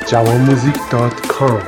jawanmusic.com.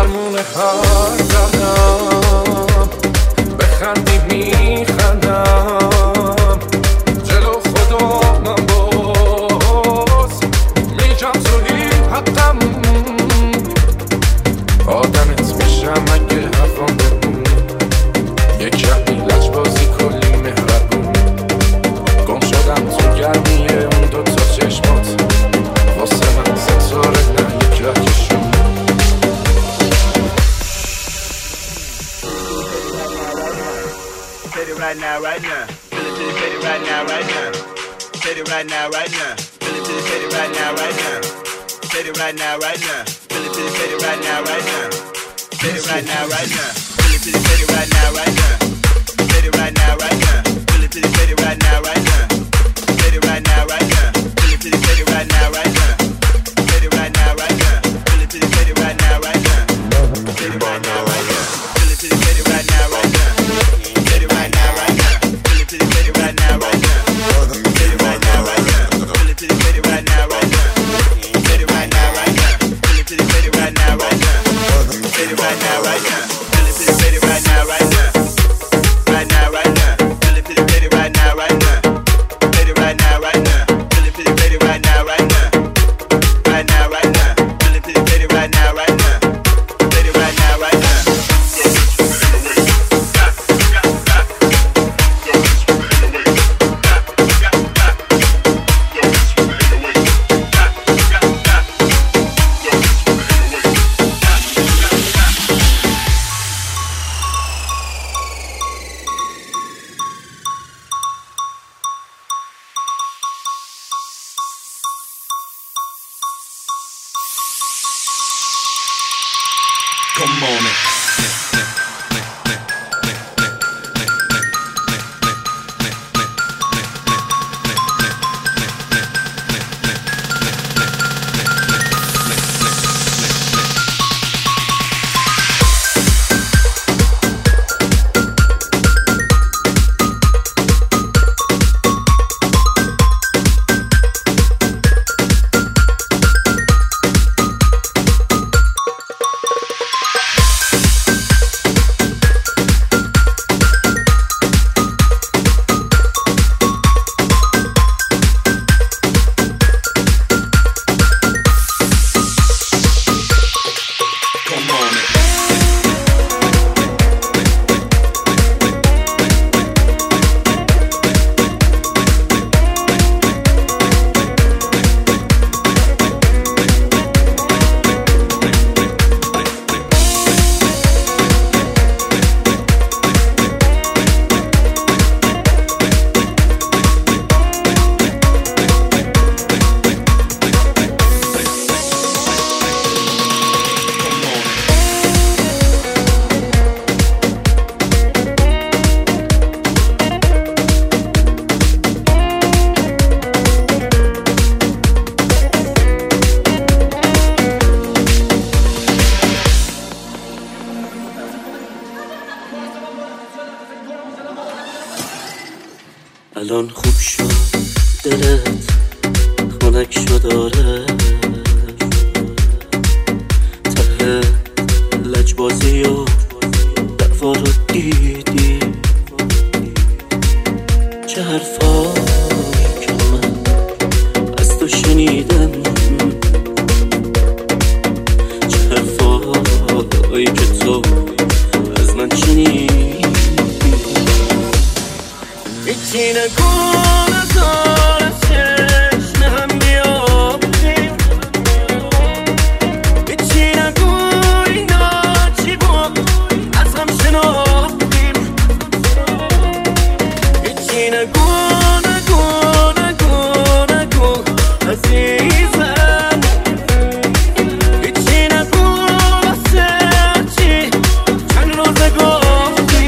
هر دردم بخندی میخندم Say it right now, right now. Feel it till you say it right now, right now. Say it right now, right now. Feel it till you say it right now, right now. Say it right now, right now. Feel it till you say it right now, right now. Say it right now, right now. Feel it till you say it right now, right now. Say it right now, right now. Feel it till you say it right now, right now. Say it right now, right now. Feel it till you say it right now, right now. Say it right now, right now. Feel it till you say it right now, right now. Say it right now, right now. Feel it till you say it right now, right now. Say it right now, right now. Feel it till you say it right now, right now. Say it right now, right now. Feel it till you say it right now, right now. Say it right now, right now. Feel it till you say it right now, right now. Say it right now, right now. Feel it till you say it right now, right now. Right now, right now. Feel it till you say it right now, right now. Say it right now, right now. Feel it till you say it right now, right now. Right now, right now. Feel it till you say it right now, right now. Say it right now, right now. Come on it. الان خوب شد دلت خنک شد آره ته لجبازی و دعوا رو دیدی چه حرفایی که من از تو شنیدم چه حرفایی که تو از من شنیدی هیچی نکن ازار از چشم هم بیابیم هیچی نگو اینا چی بود از هم شناختیم هیچی نگو عزیزم هیچی نگو واسه چی چند روزه گفتی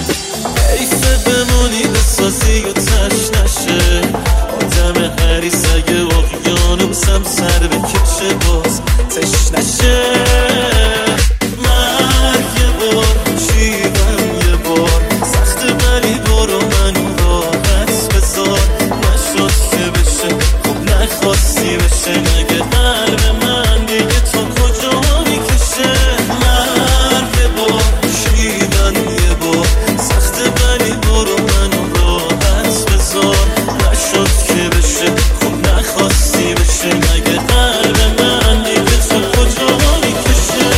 حیفه بمونی بسازی و تش نشه آدم حریص اگه اقیانوسم سر بکشه باز تش نشه مرگ یه بار شیون یه بار سخت ولی برو منو راحت بذار نشد که بشه خب نخواستی بشه مگه قلب من دیگه تا کجا میکشه مرگ یه بار شیون یه بار سخت ولی برو منو راحت بذار نشد که بشه خب نخواستی بشه مگه قلب من دیگه تا کجا میکشه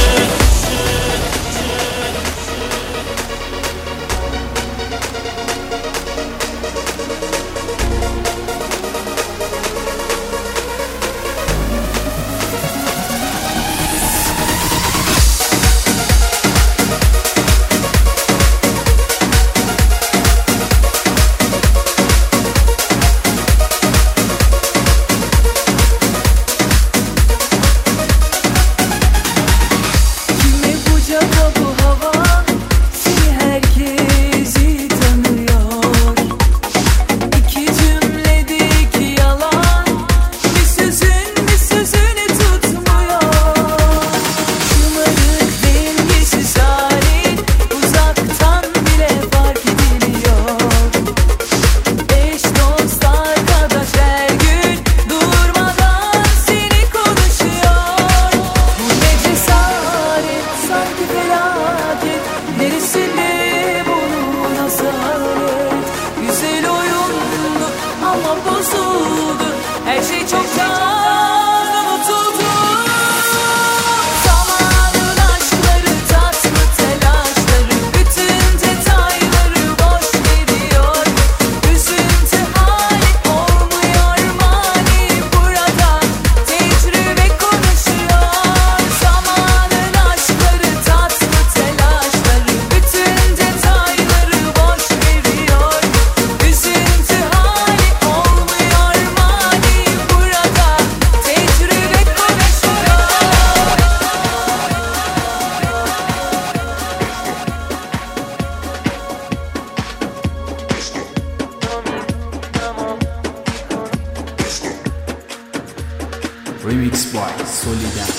Remix by Solidan.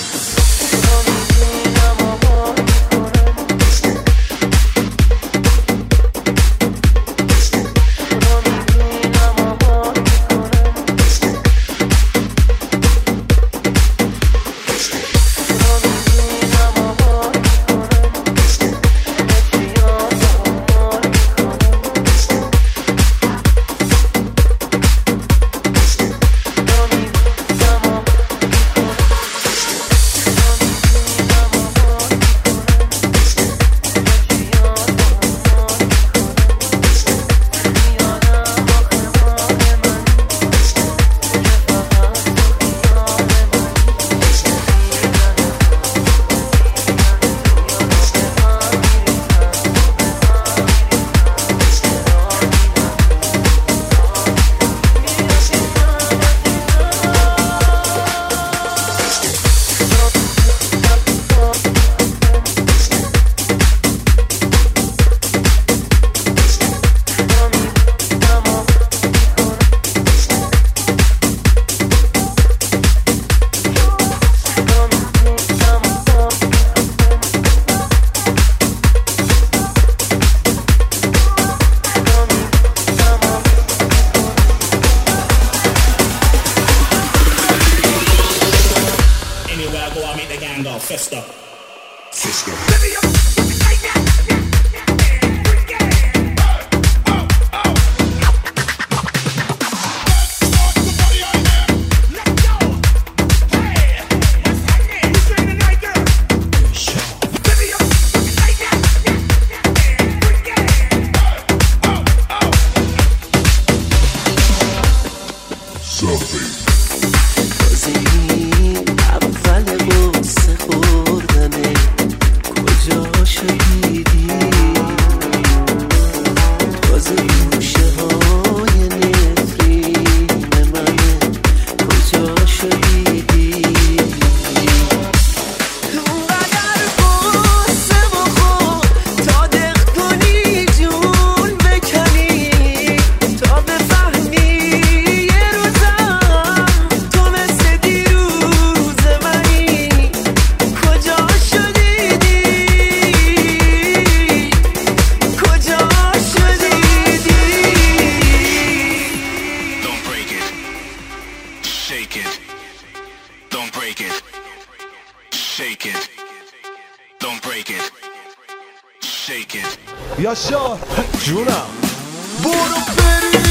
یاشار جونم برو بریم.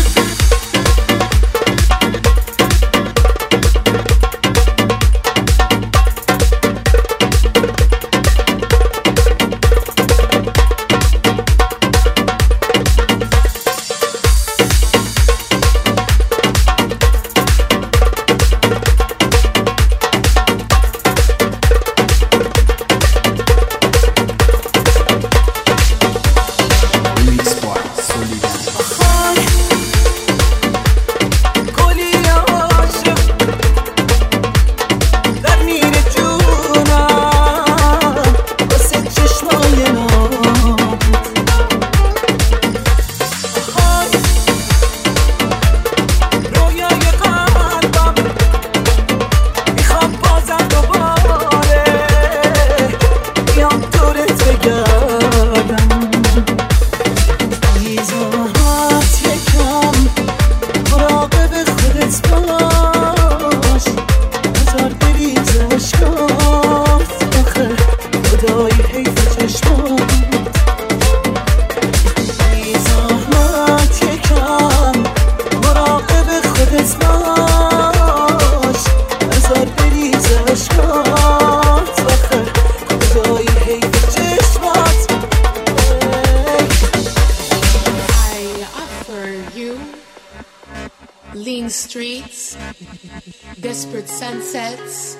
Lean streets, desperate sunsets,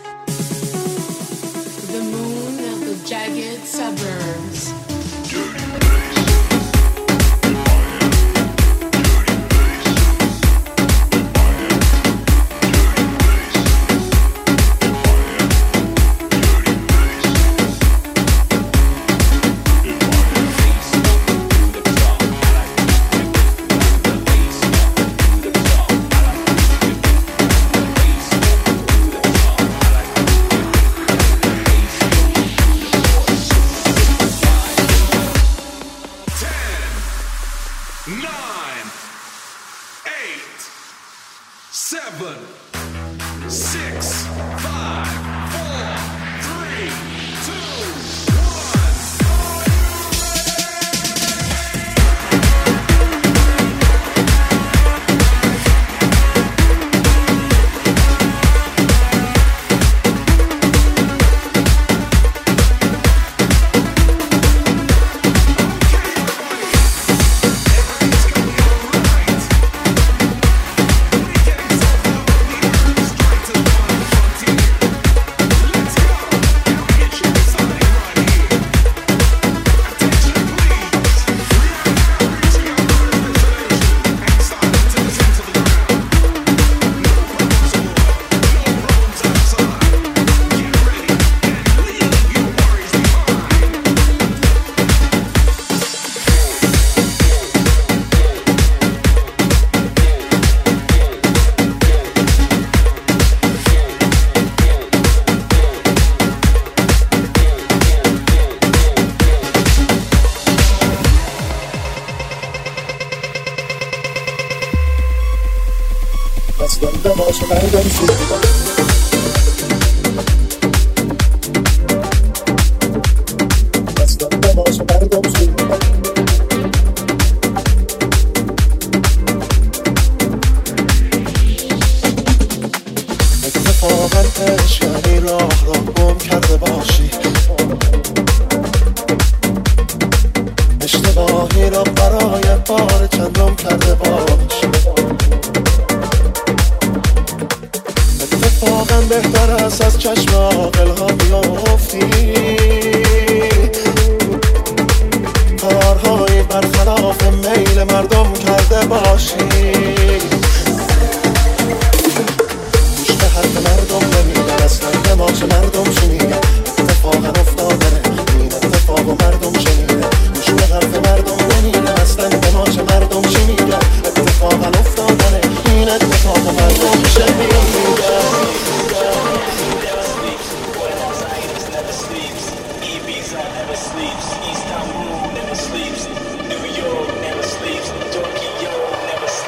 the moon of the jagged suburbs. Istanbul never sleeps, New York never sleeps, Tokyo never sleeps.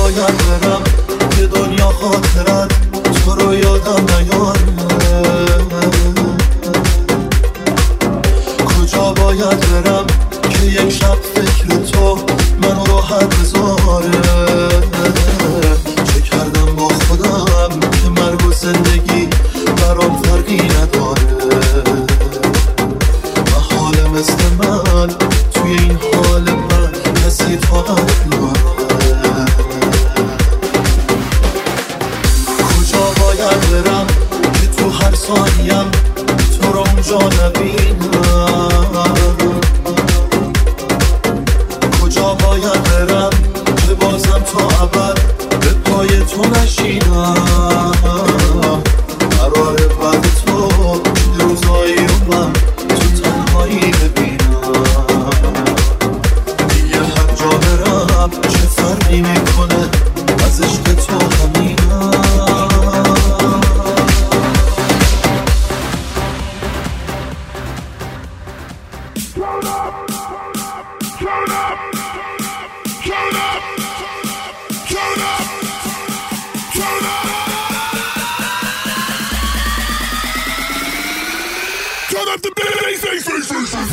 باید برم که دنیا خاطرت تو رو یادم نیاره؟ کجا باید برم که یک شب فکر تو منو راحت بذاره؟ چه کردم با خودم که مرگ و زندگی برام فرقی نداره؟ و حال مثل من توی این حال من کسی طاقت نداره. کجا باید برم که تو هر ثانیم تو رو اونجا نبینم؟ کجا باید برم که بازم تا ابد به پای تو نشینم؟ قراره بعد تو چه روزایی رو من تو تنهایی ببینم. دیگه هر جا برم چه فرقی میکنه از عشق تو همینم. Turn up the bass.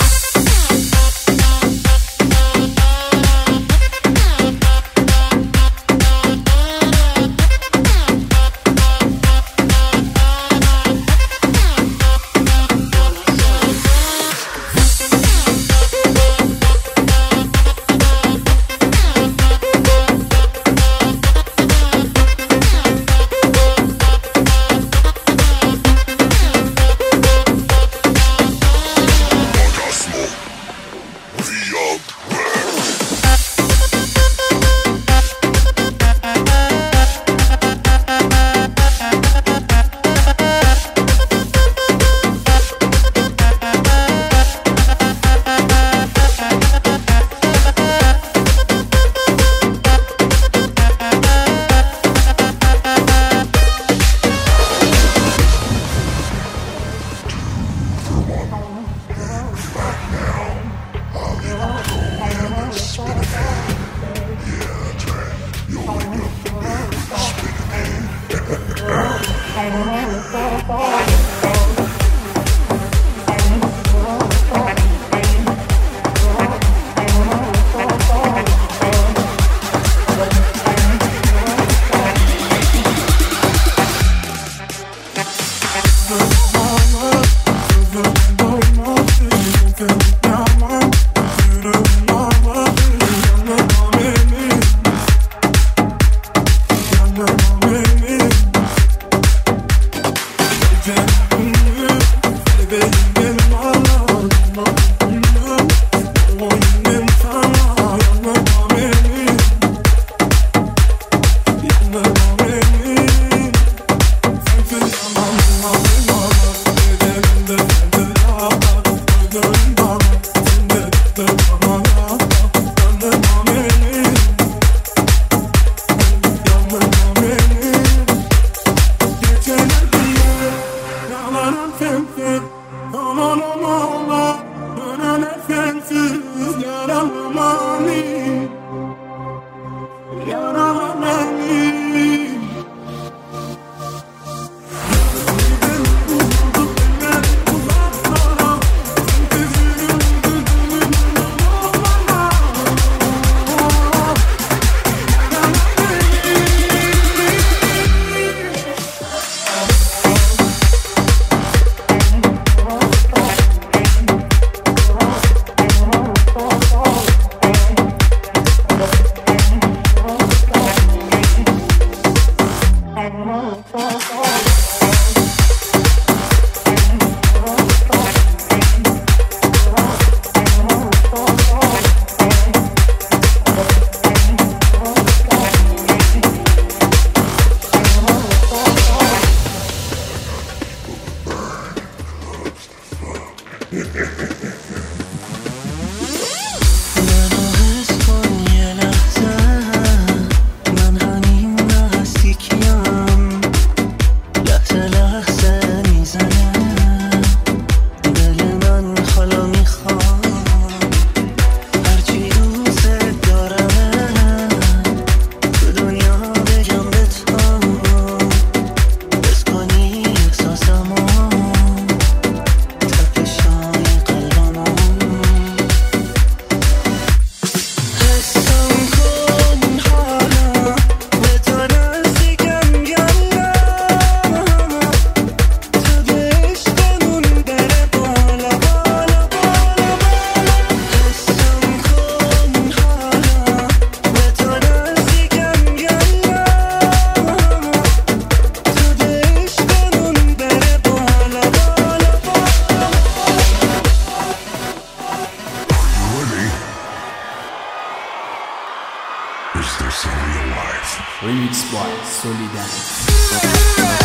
is this in real life? Remix by Solidan.